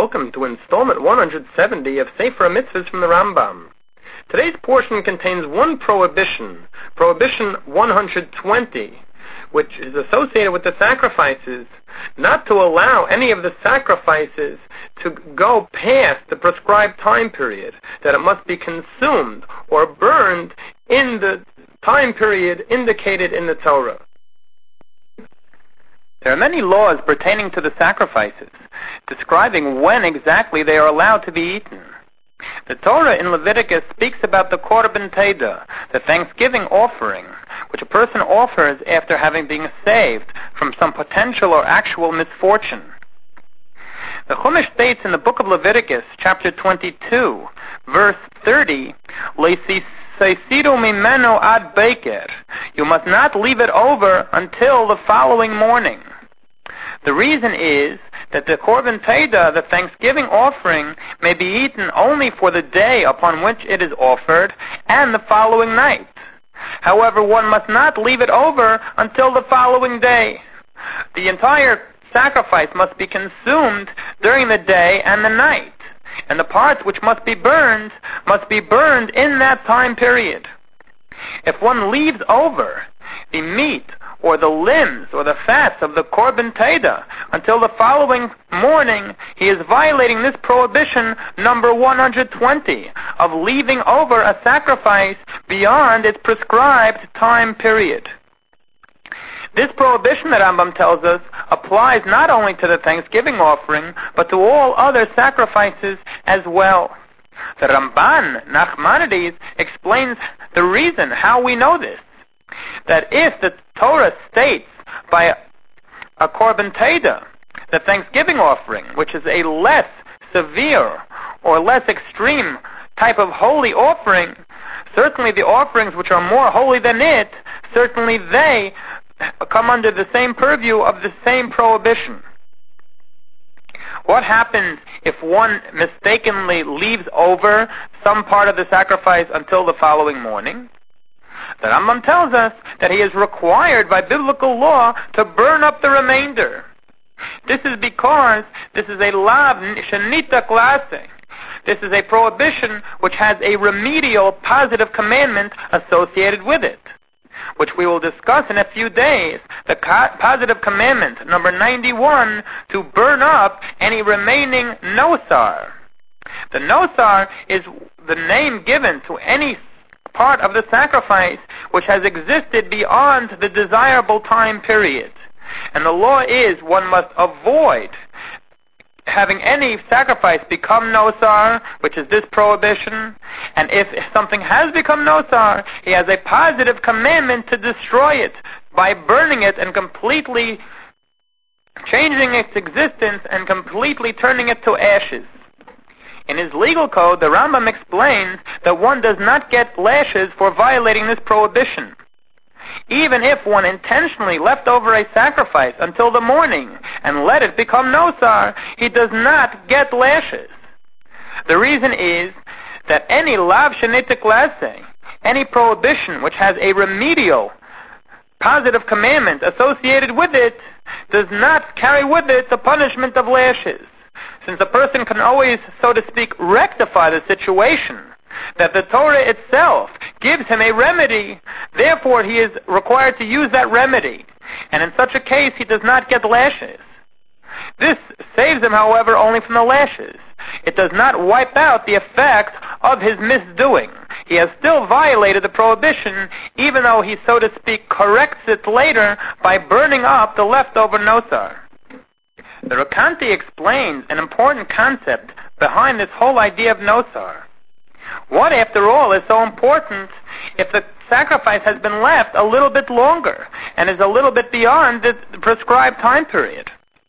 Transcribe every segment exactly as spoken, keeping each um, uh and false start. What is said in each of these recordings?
Welcome to installment one hundred seventy of Sefer Mitzvahs from the Rambam. Today's portion contains one prohibition, Prohibition one hundred twenty, which is associated with the sacrifices, not to allow any of the sacrifices to go past the prescribed time period, that it must be consumed or burned in the time period indicated in the Torah. There are many laws pertaining to the sacrifices, describing when exactly they are allowed to be eaten. The Torah in Leviticus speaks about the Korban Teda, the thanksgiving offering, which a person offers after having been saved from some potential or actual misfortune. The Chumash states in the book of Leviticus, chapter twenty-two, verse thirty, Leisidu mimeno ad beker, you must not leave it over until the following morning. The reason is that the Korban Teda, the thanksgiving offering, may be eaten only for the day upon which it is offered and the following night. However, one must not leave it over until the following day. The entire sacrifice must be consumed during the day and the night, and the parts which must be burned must be burned in that time period. If one leaves over the meat or the limbs or the fats of the Korban Teda until the following morning, he is violating this prohibition number one hundred twenty of leaving over a sacrifice beyond its prescribed time period. This prohibition, the Rambam tells us, applies not only to the thanksgiving offering, but to all other sacrifices as well. The Ramban, Nachmanides, explains the reason how we know this. That if the Torah states by a, a Korban Teda, the thanksgiving offering, which is a less severe or less extreme type of holy offering, certainly the offerings which are more holy than it, certainly they come under the same purview of the same prohibition. What happens if one mistakenly leaves over some part of the sacrifice until the following morning? The Rambam tells us that he is required by biblical law to burn up the remainder. This is because this is a lav shenita klase. This is a prohibition which has a remedial positive commandment associated with it, which we will discuss in a few days. The positive commandment, number ninety-one, to burn up any remaining nosar. The nosar is the name given to any part of the sacrifice which has existed beyond the desirable time period. And the law is one must avoid having any sacrifice become nosar, which is this prohibition. And if something has become nosar, he has a positive commandment to destroy it by burning it and completely changing its existence and completely turning it to ashes. In his legal code, the Rambam explains that one does not get lashes for violating this prohibition. Even if one intentionally left over a sacrifice until the morning and let it become nosar, he does not get lashes. The reason is that any lav shenita klase, any prohibition which has a remedial, positive commandment associated with it, does not carry with it the punishment of lashes. Since a person can always, so to speak, rectify the situation, that the Torah itself gives him a remedy, therefore he is required to use that remedy. And in such a case, he does not get lashes. This saves him, however, only from the lashes. It does not wipe out the effect of his misdoing. He has still violated the prohibition, even though he, so to speak, corrects it later by burning up the leftover nosar. The Rekanti explains an important concept behind this whole idea of nosar. What, after all, is so important if the sacrifice has been left a little bit longer and is a little bit beyond the prescribed time period?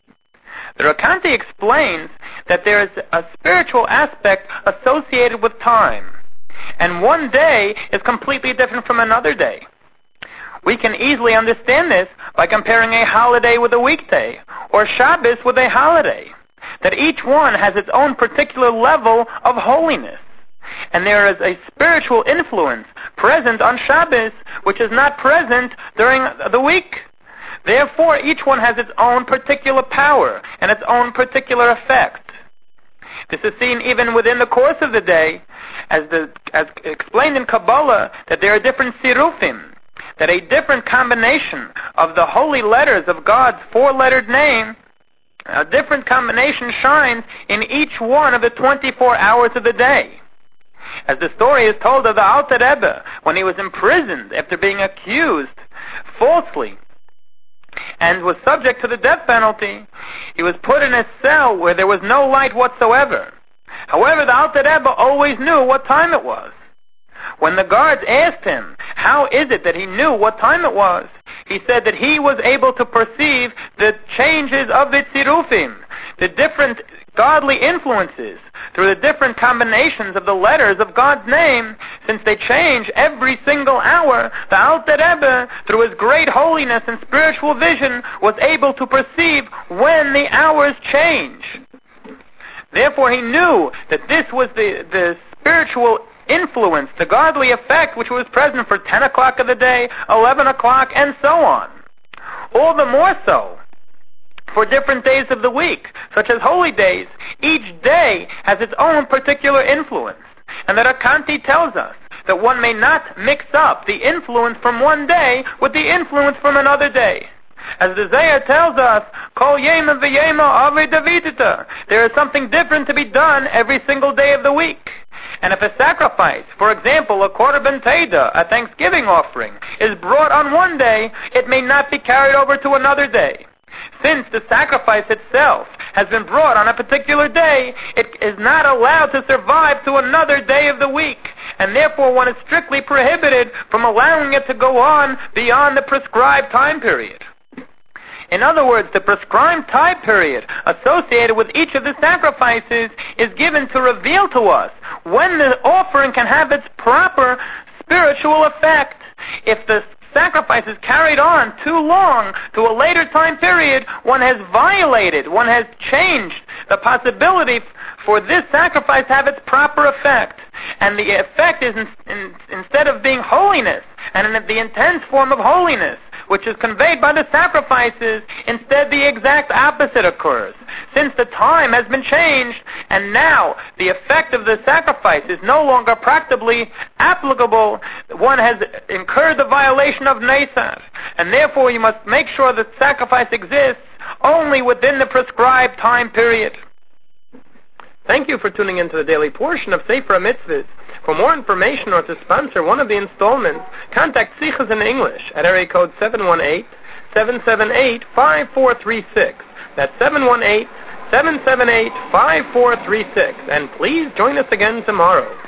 The Rekanti explains that there is a spiritual aspect associated with time, and one day is completely different from another day. We can easily understand this by comparing a holiday with a weekday, or Shabbos with a holiday, that each one has its own particular level of holiness. And there is a spiritual influence present on Shabbos which is not present during the week. Therefore, each one has its own particular power and its own particular effect. This is seen even within the course of the day, as the as explained in Kabbalah, that there are different sirufim, that a different combination of the holy letters of God's four-lettered name, a different combination shines in each one of the twenty-four hours of the day. As the story is told of the Alter Rebbe, when he was imprisoned after being accused falsely and was subject to the death penalty, he was put in a cell where there was no light whatsoever. However, the Alter Rebbe always knew what time it was. When the guards asked him, how is it that he knew what time it was, he said that he was able to perceive the changes of the tzirufim, the different godly influences, through the different combinations of the letters of God's name, since they change every single hour. The Alter Rebbe, through his great holiness and spiritual vision, was able to perceive when the hours change. Therefore he knew that this was the, the spiritual influence, the godly effect which was present for ten o'clock of the day, eleven o'clock, and so on. All the more so for different days of the week, such as holy days. Each day has its own particular influence, and that Akanti tells us that one may not mix up the influence from one day with the influence from another day. As the Zohar tells us, Kol Yema v'Yema Avei Davidita, there is something different to be done every single day of the week. And if a sacrifice, for example, a Korban Teda, a Thanksgiving offering, is brought on one day, it may not be carried over to another day. Since the sacrifice itself has been brought on a particular day, it is not allowed to survive to another day of the week, and therefore one is strictly prohibited from allowing it to go on beyond the prescribed time period. In other words, the prescribed time period associated with each of the sacrifices is given to reveal to us when the offering can have its proper spiritual effect. If the sacrifice is carried on too long to a later time period, one has violated, one has changed the possibility for this sacrifice to have its proper effect. And the effect is, in, in, instead of being holiness, and in the intense form of holiness, which is conveyed by the sacrifices, instead the exact opposite occurs. Since the time has been changed, and now the effect of the sacrifice is no longer practically applicable, one has incurred the violation of Neisar, and therefore you must make sure that sacrifice exists only within the prescribed time period. Thank you for tuning into the daily portion of Sefer HaMitzvahs. For more information or to sponsor one of the installments, contact Sichas in English at area code seven one eight, seven seven eight, five four three six. That's seven one eight, seven seven eight, five four three six. And please join us again tomorrow.